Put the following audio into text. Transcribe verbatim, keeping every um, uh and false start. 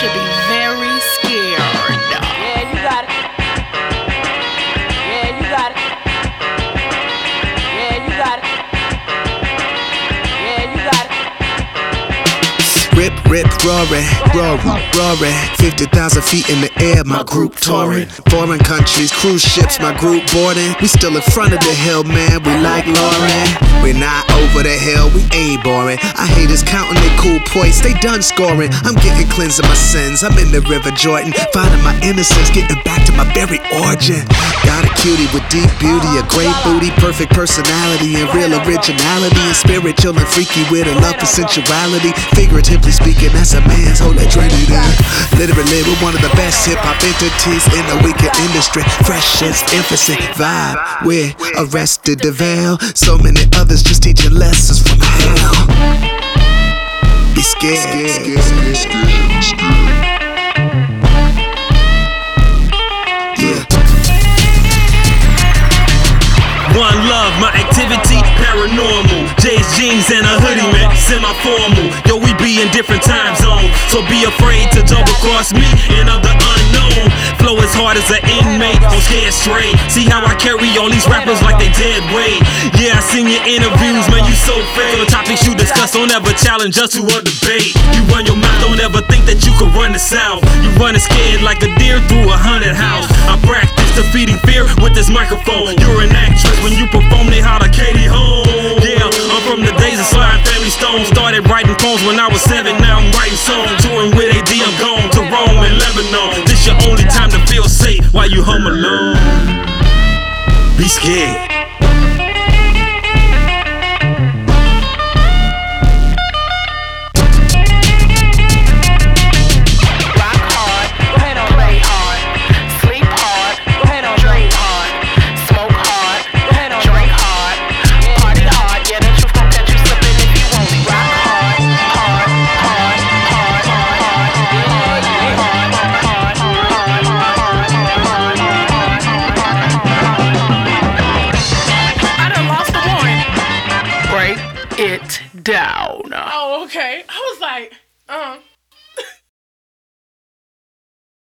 should be very scared. Yeah, you got it. Yeah, you got it. Yeah, you got it. Yeah, you got it. Rip, rip, roaring, roaring, roaring. fifty thousand feet in the air, my group touring. Foreign countries, cruise ships, my group boarding. We still in front of the hill, man, we like Lauren. We're not over the hill, we ain't boring. I haters counting their cool points, they done scoring. I'm getting cleansed of my sins, I'm in the river Jordan. Finding my innocence, getting back to my very origin. Got a cutie with deep beauty, a great booty, perfect personality, and real originality. And spiritual and freaky with a love for sensuality. Figuratively speaking, that's a man's holy trinity. Literally, we're one of the best hip-hop entities in the weekend industry. Fresh as infancy vibe, we're Arrested Devail. So many others just teaching lessons from hell. Be scared, scared, scared, scared, scared. Yeah. One love, my activity, paranormal. J's jeans and a hoodie, man, semi-formal. Yo, we be in different time zones, so be afraid to double cross me and of the unknown. Flow as hard as an inmate, I'm scared straight. See how I carry all these rappers like they dead weight. Yeah, I seen your interviews, man, you so fake. The topics you discuss don't ever challenge us to a debate. You run your mouth, don't ever think that you can run the South. You running scared like a deer through a haunted house. I practice defeating fear with this microphone. You're an actress when you perform, they holler Katie home. Yeah, I'm from the days of Sly and Family Stone. Started writing poems when I was seven, now I'm writing songs. Touring with A D, I'm gone to Rome and Lebanon. This your only time to feel safe while you home alone. Be scared. It down. Oh, okay. I was like, uh.